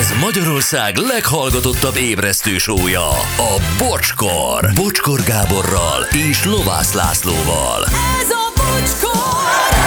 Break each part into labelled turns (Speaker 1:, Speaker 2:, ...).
Speaker 1: Ez Magyarország leghallgatottabb ébresztő show-ja, a Bocskor. Bocskor Gáborral és Lovász Lászlóval.
Speaker 2: Ez a Bocskor!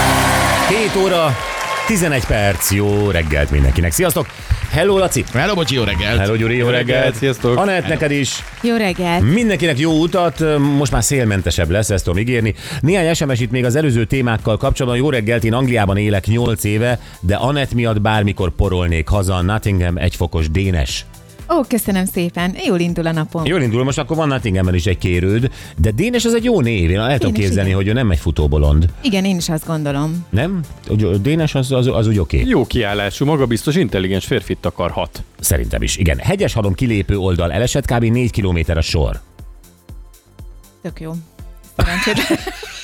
Speaker 3: 7 óra, 11 perc, jó reggelt mindenkinek. Sziasztok! Hello, Laci!
Speaker 4: Hello, Bocsi, jó reggelt!
Speaker 3: Hello, Gyuri, jó reggelt!
Speaker 4: Sziasztok!
Speaker 3: Anett, neked is!
Speaker 5: Jó reggelt!
Speaker 3: Mindenkinek jó utat, most már szélmentesebb lesz, ezt tudom ígérni. Néhány SMS itt még az előző témákkal kapcsolatban. Jó reggelt, én Angliában élek 8 éve, de Anett miatt bármikor porolnék haza. Nottingham 1 fokos Dénes.
Speaker 5: Ó, köszönöm szépen, jól indul a napom.
Speaker 3: Jól indul, most akkor van Nottinghamben is egy kérőd, de Dénes az egy jó név, én el tudom képzelni,
Speaker 5: igen.
Speaker 3: hogy ő nem egy futóbolond.
Speaker 5: Igen, én is azt gondolom.
Speaker 3: Nem? Dénes az úgy oké.
Speaker 4: Jó kiállású, magabiztos, intelligens férfit takarhat.
Speaker 3: Szerintem is, igen. Hegyeshalom kilépő oldal elesett, kb. 4 kilométer a sor.
Speaker 5: Tök jó. Szerencsét.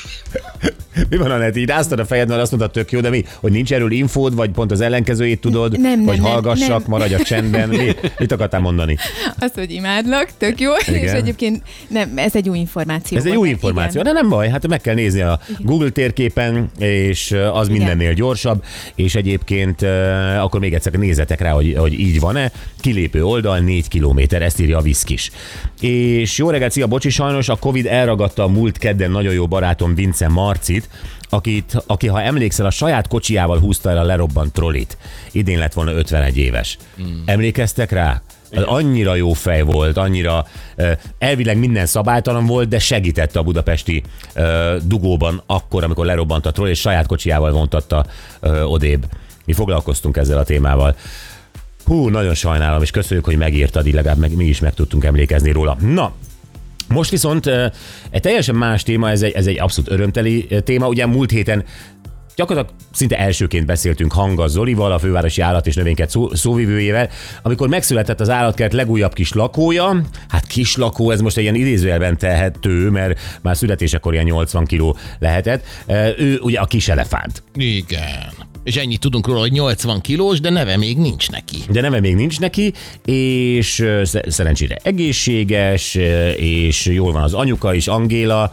Speaker 3: Mi van, Anett? Így ráztad a fejed, mert azt mondtad, tök jó, de mi? Hogy nincs erről infód, vagy pont az ellenkezőjét tudod?
Speaker 5: Nem,
Speaker 3: vagy
Speaker 5: nem,
Speaker 3: hallgassak,
Speaker 5: nem.
Speaker 3: maradj a csendben. Mit akartál mondani?
Speaker 5: Azt, hogy imádlak, tök jó.
Speaker 3: Igen.
Speaker 5: És egyébként nem, ez egy új információ.
Speaker 3: Ez egy
Speaker 5: volt.
Speaker 3: új információ,
Speaker 5: Igen.
Speaker 3: de nem baj, hát meg kell nézni a Google térképen, és az mindennél gyorsabb, és egyébként akkor még egyszer nézzetek rá, hogy így van-e. Kilépő oldal, 4 kilométer, ezt írja a Viszkis. És jó reggelt, szia, Bocsi, sajnos a Covid elragadta a múlt kedden nagyon jó barátom Vince Marcit, aki, ha emlékszel, a saját kocsijával húzta el a lerobbant trollit. Idén lett volna 51 éves. Emlékeztek rá? Az annyira jó fej volt, annyira elvileg minden szabálytalan volt, de segítette a budapesti dugóban akkor, amikor lerobbant a troll, és saját kocsijával vontatta odébb. Mi foglalkoztunk ezzel a témával. Hú, nagyon sajnálom, és köszönjük, hogy megírtad, így legalább mi is meg tudtunk emlékezni róla. Na, most viszont egy teljesen más téma, ez egy abszolút örömteli téma. Ugye múlt héten gyakorlatilag szinte elsőként beszéltünk Hanga Zolival, a fővárosi állat- és növénykert szóvivőjével, amikor megszületett az állatkert legújabb kis lakója. Hát kis lakó, ez most egy ilyen idézőjelben tehető, mert már születésekor ilyen 80 kiló lehetett. Ő ugye a kis elefánt.
Speaker 4: Igen. És ennyit tudunk róla, hogy 80 kilós, de neve még nincs neki.
Speaker 3: De neve még nincs neki, és szerencsére egészséges, és jól van az anyuka is, Angéla,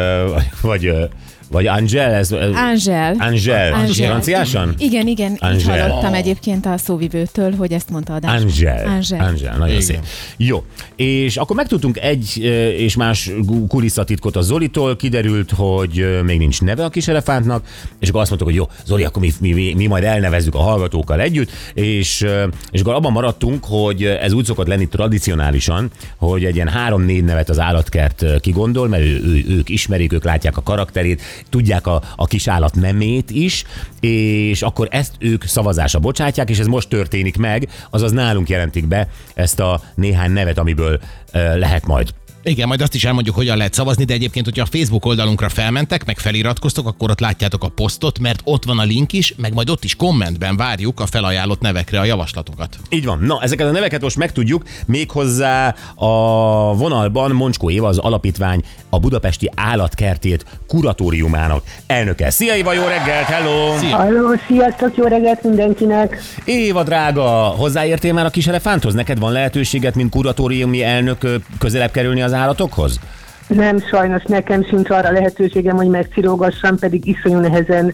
Speaker 3: vagy Angel, Angel. Franciásan?
Speaker 5: Igen, így
Speaker 3: Angel.
Speaker 5: hallottam egyébként a szóvivőtől, hogy ezt mondta adásban.
Speaker 3: Angel, nagyon szép. Jó, és akkor megtudtunk egy és más kulisszatitkot a Zolitól, kiderült, hogy még nincs neve a kis elefántnak, és akkor azt mondtuk, hogy jó, Zoli, akkor mi majd elnevezzük a hallgatókkal együtt, és akkor abban maradtunk, hogy ez úgy szokott lenni tradicionálisan, hogy egy ilyen 3-4 nevet az állatkert kigondol, mert ők ismerik, ők látják a karakterét, tudják a kis állat nemét is, és akkor ezt ők szavazásra bocsátják, és ez most történik meg, azaz nálunk jelentik be ezt a néhány nevet, amiből lehet majd.
Speaker 4: Igen, majd azt is elmondjuk, hogyan lehet szavazni, de egyébként, hogyha a Facebook oldalunkra felmentek, meg feliratkoztok, akkor ott látjátok a posztot, mert ott van a link is, meg majd ott is kommentben várjuk a felajánlott nevekre a javaslatokat.
Speaker 3: Így van. Na, ezeket a neveket most megtudjuk, méghozzá a vonalban Moncskó Éva, az alapítvány a budapesti állatkertét kuratóriumának elnöke. Szia Éva, jó reggelt, hello!
Speaker 4: Szia.
Speaker 6: Halló, sziasztok, jó reggelt mindenkinek!
Speaker 3: Éva drága, hozzáértél már a kis elefánthoz? Neked van lehetőséget, mint kuratóriumi elnök közelebb kerülni az állatokhoz?
Speaker 6: Nem, sajnos nekem sincs arra lehetőségem, hogy megcirógassam, pedig iszonyú nehezen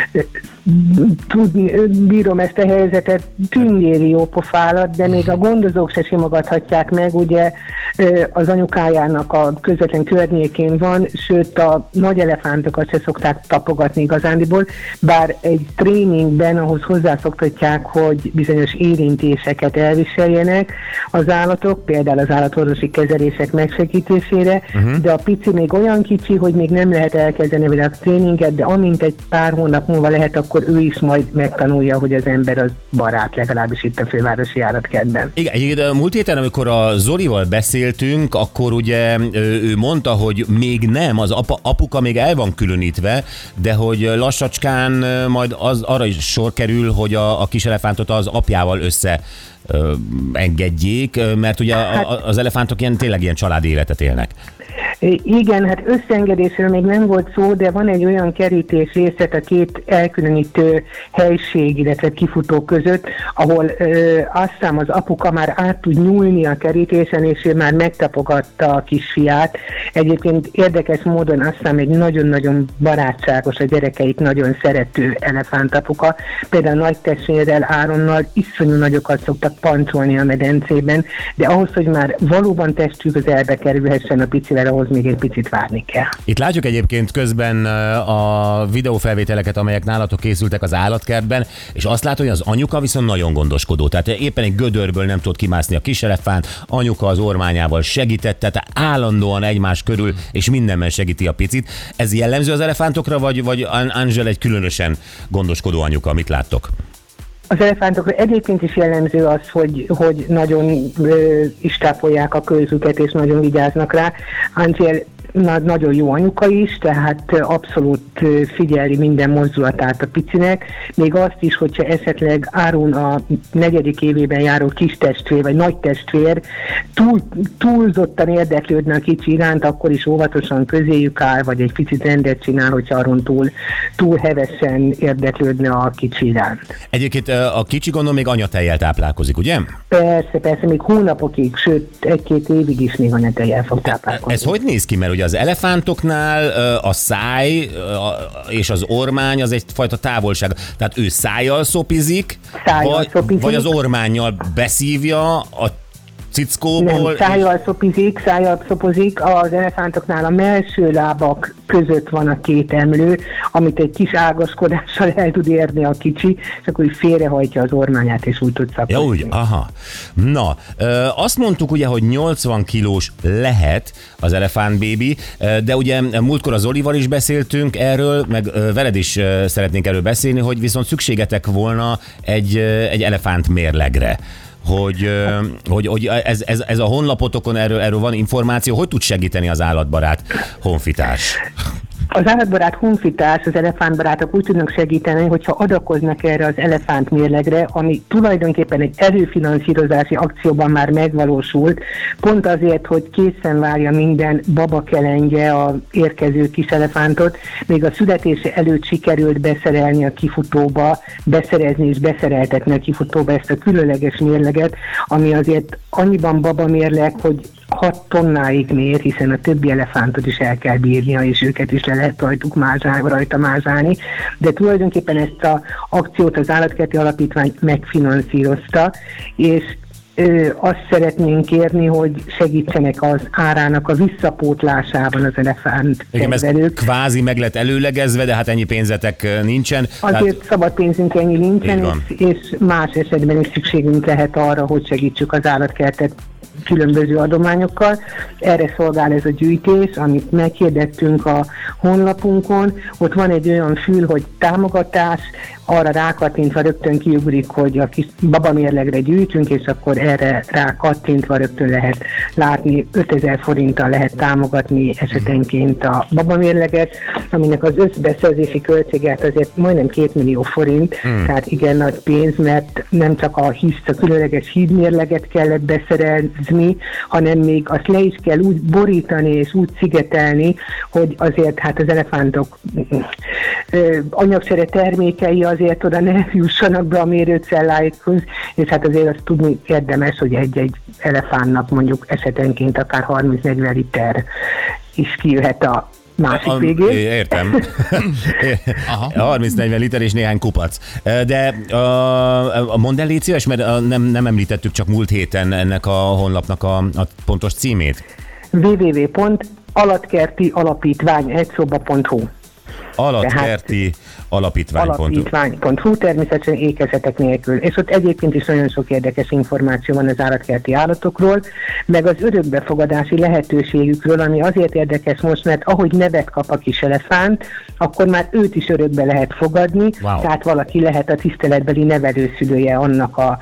Speaker 6: bírom ezt a helyzetet, tündéri jó pofálat, de még a gondozók se simogathatják meg, ugye az anyukájának a közvetlen környékén van, sőt a nagy elefántokat se szokták tapogatni igazándiból, bár egy tréningben ahhoz hozzászoktatják, hogy bizonyos érintéseket elviseljenek az állatok, például az állatorvosi kezelések megsegítésére, de a pici még olyan kicsi, hogy még nem lehet elkezdeni vele a tréninget, de amint egy pár hónap múlva lehet, akkor ő is majd megtanulja, hogy az ember az barát, legalábbis itt a fővárosi állatkertben.
Speaker 3: Igen, egyébként múlt héten, amikor a Zolival beszéltünk, akkor ugye ő mondta, hogy még nem, az apuka még el van különítve, de hogy lassacskán majd arra is sor kerül, hogy a kis elefántot az apjával össze engedjék, mert ugye az elefántok tényleg ilyen családi életet élnek.
Speaker 6: Igen, hát összeengedésről még nem volt szó, de van egy olyan kerítés részlet a két elkülönítő helység, illetve kifutó között, ahol azt hiszem az apuka már át tud nyúlni a kerítésen, és ő már megtapogatta a kisfiát. Egyébként érdekes módon azt hiszem egy nagyon-nagyon barátságos, a gyerekeit nagyon szerető elefántapuka. Például nagy testvérrel, Áronnal iszonyú nagyokat szoktak pancsolni a medencében, de ahhoz, hogy már valóban testközelbe kerülhessen a picivel, ahhoz még egy picit várni kell.
Speaker 3: Itt látjuk egyébként közben a videófelvételeket, amelyek nálatok készültek az állatkertben, és azt látom, hogy az anyuka viszont nagyon gondoskodó. Tehát éppen egy gödörből nem tud kimászni a kis elefánt, anyuka az ormányával segített, tehát állandóan egymás körül, és mindenben segíti a picit. Ez jellemző az elefántokra, vagy Angel egy különösen gondoskodó anyuka, amit láttok?
Speaker 6: Az elefántokra egyébként is jellemző az, hogy nagyon is tápolják a közüket, és nagyon vigyáznak rá. Angel nagyon jó anyuka is, tehát abszolút figyeli minden mozdulatát a picinek, még azt is, hogyha esetleg Áron a 4. évében járó kis testvér, vagy nagy testvér túlzottan érdeklődne a kicsi iránt, akkor is óvatosan közéjük áll, vagy egy picit rendet csinál, hogyha Áron túl hevesen érdeklődne a kicsi iránt.
Speaker 3: Egyébként a kicsi gondolom még anyatejjel táplálkozik, ugye?
Speaker 6: Persze, még hónapokig, sőt 1-2 évig is még anyatejjel fog táplálkozni.
Speaker 3: Ez hogy néz ki? Mert ugye az elefántoknál a száj és az ormány az egyfajta távolság. Tehát ő szájjal szopizik, vagy az ormánnyal beszívja a cickóból?
Speaker 6: Nem, szájjal szopozik. Az elefántoknál a mellső lábak között van a két emlő, amit egy kis ágaskodással el tud érni a kicsi, és akkor úgy félrehajtja az ormányát, és úgy tud szapozni.
Speaker 3: Ja, úgy, aha. Na, azt mondtuk ugye, hogy 80 kilós lehet az elefántbébi, de ugye múltkor az Zolival is beszéltünk erről, meg veled is szeretnénk erről beszélni, hogy viszont szükségetek volna egy elefántmérlegre. Hogy ez a honlapotokon erről van információ, hogy tud segíteni az állatbarát honfitárs?
Speaker 6: Az állatbarát honfitárs, az elefántbarátok úgy tudnak segíteni, hogyha adakoznak erre az elefántmérlegre, ami tulajdonképpen egy előfinanszírozási akcióban már megvalósult, pont azért, hogy készen várja minden babakelengye a érkező kis elefántot, még a születése előtt sikerült beszerelni a kifutóba, beszerezni és beszereltetni a kifutóba ezt a különleges mérleget, ami azért annyiban babamérleg, hogy 6 tonnáig mér, hiszen a többi elefántot is el kell bírnia, és őket is le lehet rajta mázsálni, de tulajdonképpen ezt az akciót az Állatkerti Alapítvány megfinanszírozta, és azt szeretnénk kérni, hogy segítsenek az árának a visszapótlásában az elefánt kedvelők.
Speaker 3: Ez kvázi meg lett előlegezve, de hát ennyi pénzetek nincsen.
Speaker 6: Azért szabad pénzünk ennyi nincsen, és más esetben is szükségünk lehet arra, hogy segítsük az állatkertet különböző adományokkal. Erre szolgál ez a gyűjtés, amit meghirdettünk a honlapunkon. Ott van egy olyan fül, hogy támogatás, arra rákattintva rögtön kiugrik, hogy a kis babamérlegre gyűjtünk, és akkor erre rákattintva rögtön lehet látni, 5000 forinttal lehet támogatni esetenként a babamérleget, aminek az összbeszerzési költséget azért majdnem 2 millió forint, tehát igen nagy pénz, mert nem csak a különleges hídmérleget kellett beszerezni, hanem még azt le is kell úgy borítani és úgy szigetelni, hogy azért hát az elefántok anyagcsere termékei azért oda ne jussanak be a mérőcelláikhoz, és hát azért azt tudni érdemes, hogy egy elefántnak mondjuk esetenként akár 30-40 liter is kijöhet a másik végén.
Speaker 3: Értem. 30-40 liter és néhány kupac. De mondd el, légy szíves, mert nem említettük csak múlt héten ennek a honlapnak a pontos címét.
Speaker 6: www.alatkertialapítvány1szoba.hu
Speaker 3: Alatkerti alapítvány.hu,
Speaker 6: természetesen ékezetek nélkül. És ott egyébként is nagyon sok érdekes információ van az állatkerti állatokról, meg az örökbefogadási lehetőségükről, ami azért érdekes most, mert ahogy nevet kap a kis elefánt, akkor már őt is örökbe lehet fogadni, tehát valaki lehet a tiszteletbeli nevelőszülője annak a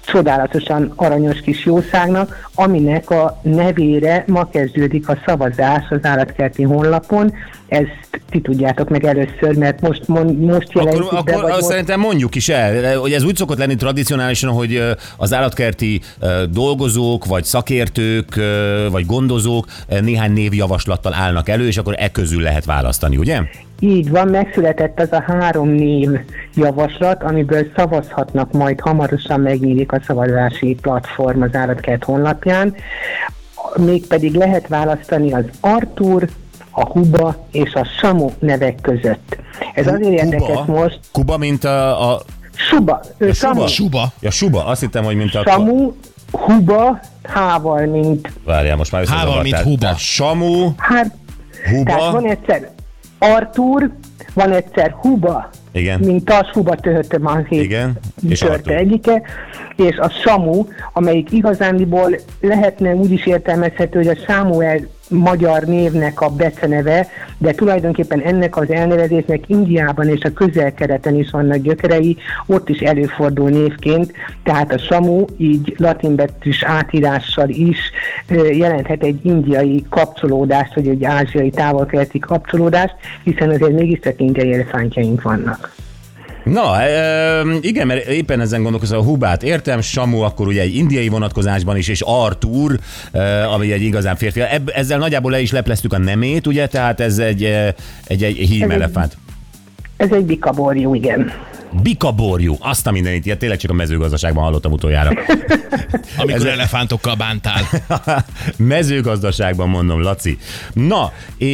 Speaker 6: csodálatosan aranyos kis jószágnak, aminek a nevére ma kezdődik a szavazás az állatkerti honlapon. Ezt ti tudjátok meg először, mert most jelentjük be.
Speaker 3: Akkor azt szerintem mondjuk is el, hogy ez úgy szokott lenni tradicionálisan, hogy az állatkerti dolgozók, vagy szakértők, vagy gondozók néhány névjavaslattal állnak elő, és akkor közül lehet választani, ugye?
Speaker 6: Így van, megszületett az a 3 név javaslat, amiből szavazhatnak, majd hamarosan megnyílik a szavazási platform az állatkert honlapján. Mégpedig lehet választani az Artur, a Huba és a Samu nevek között. Ez azért érdekes most.
Speaker 3: Kuba, mint a...
Speaker 6: Suba. Samu.
Speaker 4: Suba.
Speaker 3: Ja, Suba. Azt hittem, hogy mint a...
Speaker 6: Samu, Huba, H-val, mint...
Speaker 3: Várjál, most már
Speaker 4: H-val, mint Huba.
Speaker 3: Samu,
Speaker 6: Hát,
Speaker 3: Huba.
Speaker 6: tehát van egyszer Artur, van egyszer Huba,
Speaker 3: Igen.
Speaker 6: mint a Huba töhötöm a
Speaker 3: Igen, és
Speaker 6: törte
Speaker 3: Artur.
Speaker 6: egyike, és a Samu, amelyik igazándiból lehetne úgy is értelmezhető, hogy a Sámuel magyar névnek a beceneve, de tulajdonképpen ennek az elnevezésnek Indiában és a közel-keleten is vannak gyökerei, ott is előfordul névként, tehát a Samu így latinbetűs átírással is jelenthet egy indiai kapcsolódást, vagy egy ázsiai távol-keleti kapcsolódást, hiszen azért mégiscsak indiai elefántjaink vannak.
Speaker 3: Na, igen, mert éppen ezen gondolkozom, a Hubát értem, Samu akkor ugye egy indiai vonatkozásban is, és Artur, ami egy igazán férfi. Ezzel nagyjából le is lepleztük a nemét, ugye, tehát ez egy hímelefánt.
Speaker 6: Ez egy bikaborjú, igen.
Speaker 3: Bikaborjú, azt a mindenit, ilyet tényleg csak a mezőgazdaságban hallottam utoljára.
Speaker 4: Amikor elefántokkal bántál.
Speaker 3: Mezőgazdaságban mondom, Laci. Na,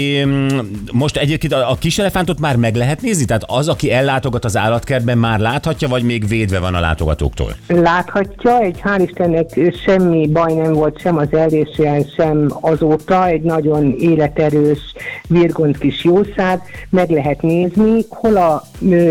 Speaker 3: most egyébként a kis elefántot már meg lehet nézni? Tehát az, aki ellátogat az állatkertben, már láthatja, vagy még védve van a látogatóktól?
Speaker 6: Láthatja, hál' Istennek semmi baj nem volt sem az elvésésen, sem azóta, egy nagyon életerős, virgont kis jószág, meg lehet nézni, hol a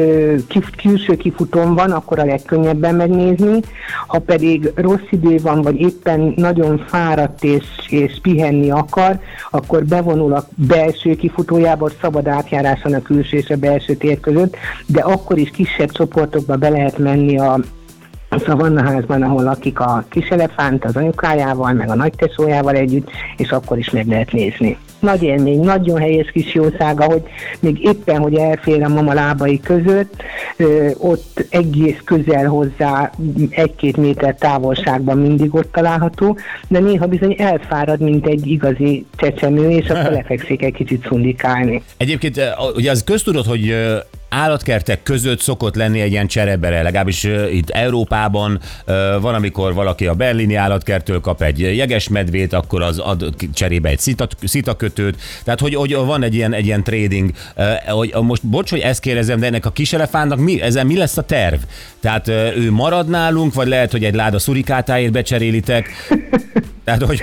Speaker 6: külső kifutón van, akkor a legkönnyebben megnézni, ha pedig rossz idő van, vagy éppen nagyon fáradt és pihenni akar, akkor bevonul a belső kifutójába, szabad átjárás van a külső és a belső tér között, de akkor is kisebb csoportokba be lehet menni a szavannaházban, ahol lakik a kis elefánt az anyukájával, meg a nagytesójával együtt, és akkor is meg lehet nézni. Nagy élmény, nagyon helyes kis jószág, ahogy még éppen, hogy elfér a mama lábai között, ott egész közel hozzá 1-2 méter távolságban mindig ott található, de néha bizony elfárad, mint egy igazi csecsemő, és akkor lefekszik egy kicsit szundikálni.
Speaker 3: Egyébként ugye az köztudott, hogy állatkertek között szokott lenni egy ilyen cserebere, legalábbis itt Európában van, amikor valaki a berlini állatkerttől kap egy jegesmedvét, akkor az ad cserébe egy szitakötőt, tehát hogy van egy ilyen trading. Hogy most bocs, hogy ezt kérdezem, de ennek a kis elefántnak mi lesz a terv? Tehát ő marad nálunk, vagy lehet, hogy egy láda szurikátáért becserélitek? Tehát, hogy...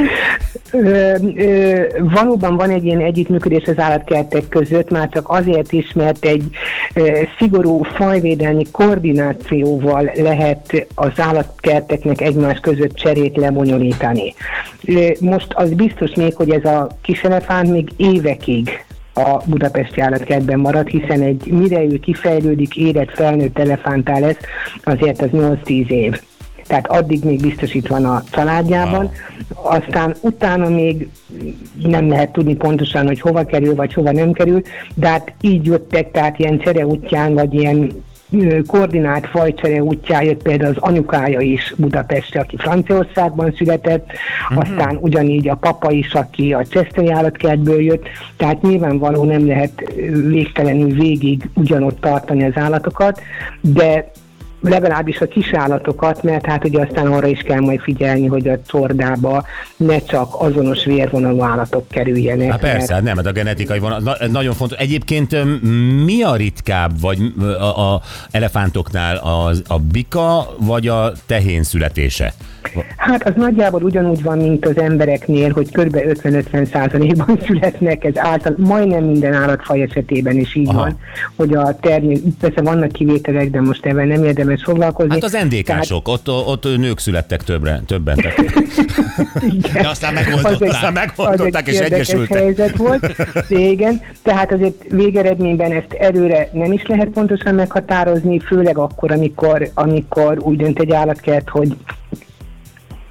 Speaker 6: Valóban van egy ilyen együttműködés az állatkertek között, már csak azért is, mert egy szigorú fajvédelmi koordinációval lehet az állatkerteknek egymás között cserét lebonyolítani. Most az biztos még, hogy ez a kis elefánt még évekig a budapesti állatkertben marad, hiszen mire ő kifejlődik, érett felnőtt elefántá lesz, azért az 8-10 év. Tehát addig még biztos itt van a családjában, aztán utána még nem lehet tudni pontosan, hogy hova kerül, vagy hova nem kerül, de hát így jöttek, tehát ilyen csere útján, vagy ilyen koordinált fajcsere útján jött például az anyukája is Budapestre, aki Franciaországban született, aztán ugyanígy a papa is, aki a Cseszteri állatkertből jött, tehát nyilvánvaló nem lehet végtelenül végig ugyanott tartani az állatokat, de legalábbis a kisállatokat, mert hát ugye aztán arra is kell majd figyelni, hogy a csordába ne csak azonos vérvonalú állatok kerüljenek.
Speaker 3: Hát persze, mert... nem, a genetikai vonal, nagyon fontos. Egyébként mi a ritkább, vagy a elefántoknál a bika, vagy a tehén születése?
Speaker 6: Hát az nagyjából ugyanúgy van, mint az embereknél, hogy kb. 50-50%-ban születnek, ez majdnem minden állatfaj esetében is így van, hogy a termék, persze vannak kivételek, de most ebben nem érdemes foglalkozni.
Speaker 3: Hát az NDK-sok, ott nők születtek többen.
Speaker 4: De aztán megoldották és egyesültek.
Speaker 6: Helyzet volt, igen, tehát azért végeredményben ezt előre nem is lehet pontosan meghatározni, főleg akkor, amikor úgy dönt egy állatkert, hogy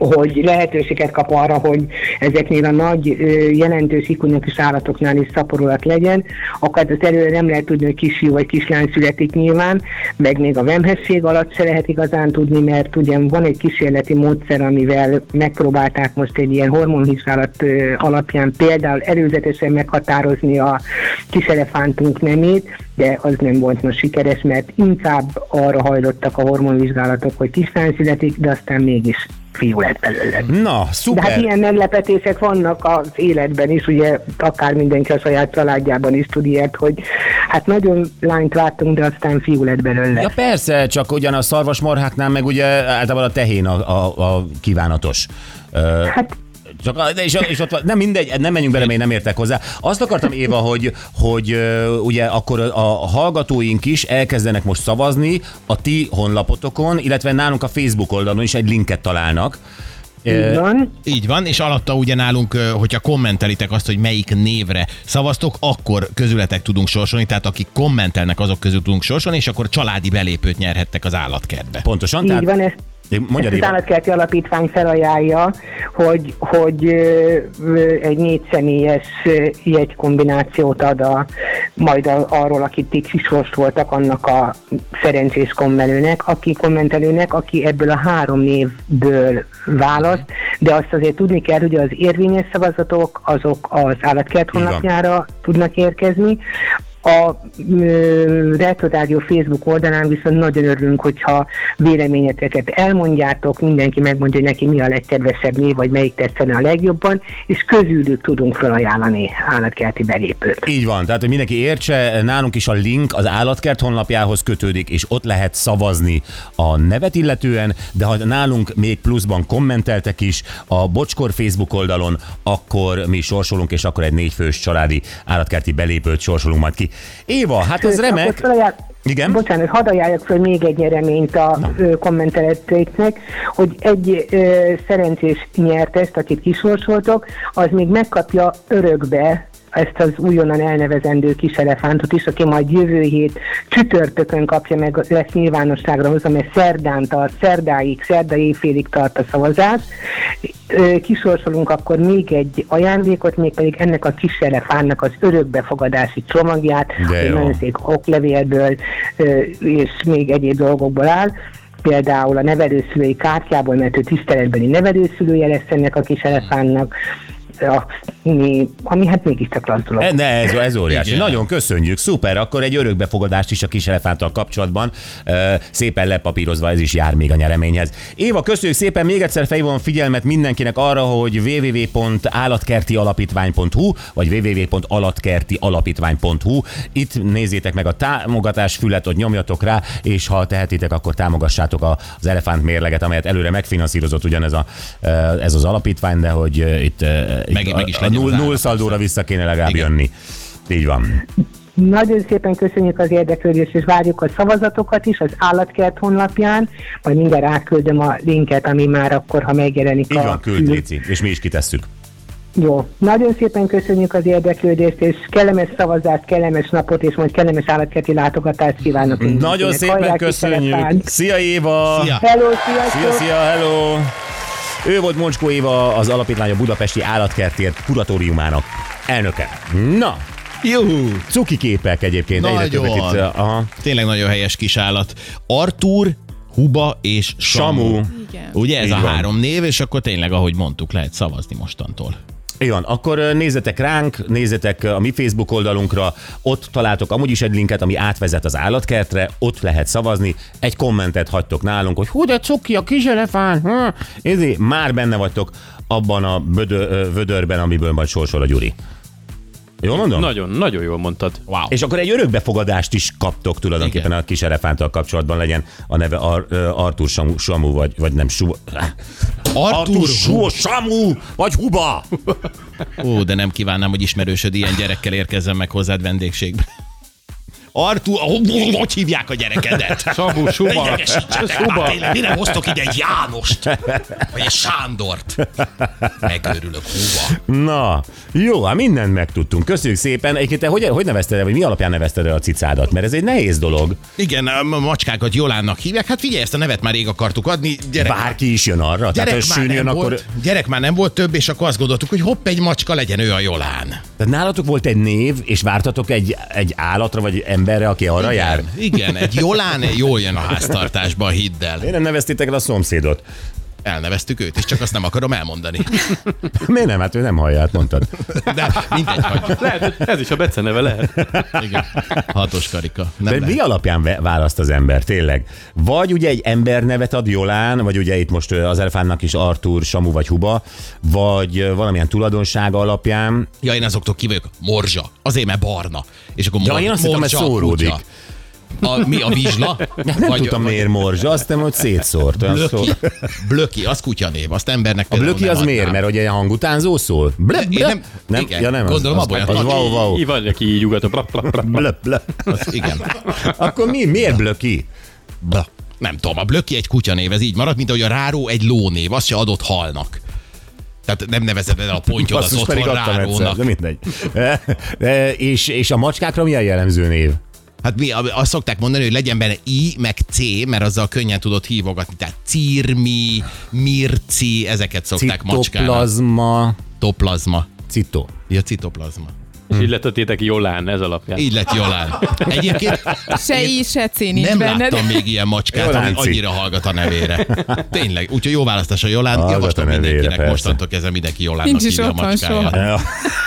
Speaker 6: hogy lehetőséget kap arra, hogy ezeknél a nagy jelentős ikonyatos állatoknál is szaporulat legyen, akkor az előre nem lehet tudni, hogy kisfiú vagy kislány születik nyilván, meg még a vemhesség alatt se lehet igazán tudni, mert ugye van egy kísérleti módszer, amivel megpróbálták most egy ilyen hormonvizsgálat alapján például előzetesen meghatározni a kiselefántunk nemét, de az nem volt most sikeres, mert inkább arra hajlottak a hormonvizsgálatok, hogy kislány születik, de aztán mégis fiú lett belőle.
Speaker 3: Na, szuper!
Speaker 6: De hát ilyen meglepetések vannak az életben is, ugye akár mindenki a saját családjában is tud ilyet, hogy hát nagyon lányt vártunk, de aztán fiú lett belőle.
Speaker 3: Ja persze, csak ugyan a szarvasmarháknál meg ugye általában a tehén a kívánatos.
Speaker 6: Hát
Speaker 3: És ott van, nem mindegy, nem menjünk bele, még nem értek hozzá. Azt akartam, Éva, hogy ugye akkor a hallgatóink is elkezdenek most szavazni a ti honlapotokon, illetve nálunk a Facebook oldalon is egy linket találnak.
Speaker 4: Így van, és alatta ugye nálunk, hogyha kommentelitek azt, hogy melyik névre szavaztok, akkor közületek tudunk sorsolni, tehát akik kommentelnek, azok közül tudunk sorsolni, és akkor családi belépőt nyerhettek az állatkertbe.
Speaker 3: Pontosan?
Speaker 6: így van, ezt az Állatkerti Alapítvány felajánlja, hogy egy 4 személyes jegykombinációt ad majd arról, akik kisorsoltak, annak a szerencsés kommentelőnek, aki ebből a 3 névből választ, de azt azért tudni kell, hogy az érvényes szavazatok azok az Állatkert honlapjára tudnak érkezni. A Retro Rádió Facebook oldalán viszont nagyon örülünk, hogyha véleményeteket elmondjátok, mindenki megmondja, hogy neki mi a legkedvesebb név, vagy melyik tetszene a legjobban, és közülük tudunk felajánlani állatkerti belépőt.
Speaker 3: Így van, tehát hogy mindenki értse, nálunk is a link az Állatkert honlapjához kötődik, és ott lehet szavazni a nevet illetően, de ha nálunk még pluszban kommenteltek is a Bocskor Facebook oldalon, akkor mi sorsolunk, és akkor egy 4 fős családi állatkerti belépőt sorsolunk majd ki. Éva, hát ez remek. Igen?
Speaker 6: Bocsánat, hadd ajánljak föl még egy nyereményt a kommentelőknek, hogy egy szerencsés nyertest, akit kisorsoltok, az még megkapja örökbe ezt az újonnan elnevezendő kis elefántot is, aki majd jövő hét csütörtökön kapja meg, lesz nyilvánosságra hozva, mert szerda éjfélig tart a szavazás. Kisorsolunk akkor még egy ajándékot, mégpedig ennek a kis elefántnak az örökbefogadási csomagját, hogy nagyon szép oklevélből és még egyéb dolgokból áll. Például a nevelőszülői kártyából, mert ő tiszteletbeli nevelőszülője lesz ennek a kis elefántnak, ami hát mégiscsak klassz dolog.
Speaker 3: Ez óriási. Igen. Nagyon köszönjük, szuper, akkor egy örökbefogadást is a kis elefánttal kapcsolatban. Szépen lepapírozva ez is jár még a nyereményhez. Éva, köszönjük szépen, még egyszer felhívom figyelmet mindenkinek arra, hogy www.állatkertialapítvány.hu vagy www.alatkertialapítvány.hu. Itt nézzétek meg a támogatásfület, ott nyomjatok rá, és ha tehetitek, akkor támogassátok az elefánt mérleget, amelyet előre megfinanszírozott ugyanez ez az alapítvány, de hogy itt
Speaker 4: meg is
Speaker 3: a null szaldóra vissza kéne legalább jönni. Így van.
Speaker 6: Nagyon szépen köszönjük az érdeklődést, és várjuk a szavazatokat is az Állatkert honlapján, majd mindjárt átküldöm a linket, ami már akkor, ha megjelenik.
Speaker 3: Így van, küld, Léci, és mi is kitesszük.
Speaker 6: Jó, nagyon szépen köszönjük az érdeklődést, és kellemes szavazást, kellemes napot, és majd kellemes állatkerti látogatást kívánok.
Speaker 3: Nagyon szépen köszönjük. Szia Éva!
Speaker 6: Szia! Hello, sziasztok!
Speaker 3: Szia, hello! Ő volt Mocskó Éva, az alapítvány a Budapesti Állatkertért kuratóriumának elnöke. Na!
Speaker 4: Juhu!
Speaker 3: Cuki képek egyébként.
Speaker 4: Nagyon. Tényleg nagyon helyes kis állat. Artur, Huba és Samu.
Speaker 5: Igen.
Speaker 4: Ugye ez
Speaker 3: Így
Speaker 4: a
Speaker 3: van.
Speaker 4: 3 név, és akkor tényleg, ahogy mondtuk, lehet szavazni mostantól.
Speaker 3: Igen, akkor nézzetek ránk, nézzetek a mi Facebook oldalunkra, ott találtok amúgy is egy linket, ami átvezet az állatkertre, ott lehet szavazni, egy kommentet hagytok nálunk, hogy hú, de cuki, a kis elefánt, ezért már benne vagytok abban a vödörben, amiből majd sorsol a Gyuri. Jól mondom?
Speaker 7: Nagyon jól mondtad.
Speaker 4: Wow.
Speaker 3: És akkor egy örökbefogadást is kaptok tulajdonképpen a kis elefánttal kapcsolatban, legyen a neve Artur Samu, vagy nem Artur Samu, vagy Huba.
Speaker 4: Ó, de nem kívánnám, hogy ismerősöd ilyen gyerekkel érkezzen meg hozzád vendégségbe. Artúr, hogy hívják a gyerekedet?
Speaker 7: Sabu, Suba.
Speaker 4: Idegesítsetek már tényleg, mire hoztok ide egy Jánost? Vagy egy Sándort? Megőrülök, húva.
Speaker 3: Na, jó, hát mindent megtudtunk. Köszönjük szépen. Egyébként te hogy nevezted el, vagy mi alapján nevezted el a cicádat? Mert ez egy nehéz dolog.
Speaker 4: Igen, a macskákat Jolánnak hívják. Hát figyelj, ezt a nevet már rég akartuk adni.
Speaker 3: Bárki is jön arra.
Speaker 4: Gyerek már nem volt több, és akkor azt gondoltuk, hogy hopp, egy macska legyen ő a Jolán.
Speaker 3: Tehát nálatok volt egy név, és vártatok egy állatra, vagy emberre, aki arra jár?
Speaker 4: Igen, egy Jolán jól jön a háztartásba, hidd el.
Speaker 3: Miért nem neveztétek el a szomszédot?
Speaker 4: Elneveztük őt, és csak azt nem akarom elmondani.
Speaker 3: Miért nem? Hát ő nem hallja, mondtad.
Speaker 4: De mindegy, hagyjuk.
Speaker 7: Lehet, hogy ez is a beceneve lehet.
Speaker 4: Igen. 6-os karika.
Speaker 3: De mi alapján választ az ember, tényleg? Vagy ugye egy embernevet ad Jolán, vagy ugye itt most az elefántnak is Artúr, Samu vagy Huba, vagy valamilyen tulajdonsága alapján.
Speaker 4: Ja, én azoktól kívülök, morzsa. Azért, mert barna. És akkor
Speaker 3: én azt hittem, ez szóródik.
Speaker 4: Mi a vizsla?
Speaker 3: Nem tudtam miért morzsa, azt nem, hogy szétszórt.
Speaker 4: Blöki, az kutyanév, azt embernek
Speaker 3: a blöki az miért? Mert hogy egy hangutánzó szól?
Speaker 4: Nem,
Speaker 3: igen, ja, nem,
Speaker 4: gondolom
Speaker 3: az
Speaker 4: abban.
Speaker 7: Így van, aki így ugat.
Speaker 4: Igen.
Speaker 3: Akkor miért blöki?
Speaker 4: Nem tudom, a blöki egy kutyanév, ez így marad, mint ahogy a ráró egy lónév, azt se adott halnak. Tehát nem nevezed el a pontyodat otthon rárónak.
Speaker 3: De mindegy. És a macskákra mi a jellemző név?
Speaker 4: Hát azt szokták mondani, hogy legyen benne I, meg C, mert azzal könnyen tudod hívogatni. Tehát Cirmi, Mirci, ezeket szokták macskának.
Speaker 3: Citoplazma.
Speaker 4: Toplazma.
Speaker 3: Cito.
Speaker 4: Ja, citoplazma.
Speaker 7: És így lettetétek Jolán, ez alapján.
Speaker 4: Így lett Jolán. Egyébként
Speaker 5: Se I, se C nincs
Speaker 4: nem
Speaker 5: benned.
Speaker 4: láttam még ilyen macskát, ami
Speaker 3: Jolánci.
Speaker 4: annyira hallgat a nevére. Tényleg. Úgyhogy jó választás a Jolán.
Speaker 3: Hallgat
Speaker 4: Javaslom
Speaker 3: a nevére,
Speaker 4: mindenkinek,
Speaker 3: persze.
Speaker 4: mostantól kezdve mindenki Jolánnak
Speaker 5: Nincs is
Speaker 4: hívja a
Speaker 5: otthon
Speaker 4: macskáját.
Speaker 3: Ja.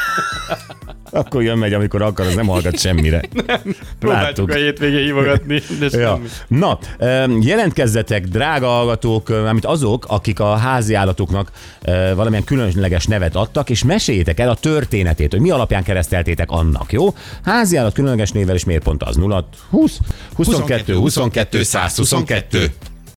Speaker 3: Akkor jön megy, amikor akar, az nem hallgat semmire.
Speaker 7: Próbáltuk a hétvégén hívogatni, de
Speaker 3: Ja.
Speaker 7: semmi.
Speaker 3: Na, jelentkezzetek, drága hallgatók, amit azok, akik a házi állatoknak valamilyen különleges nevet adtak, és meséljétek el a történetét, hogy mi alapján kereszteltétek annak, jó? Házi állat különleges névvel, és miért pont az? 0 20 22 22 122.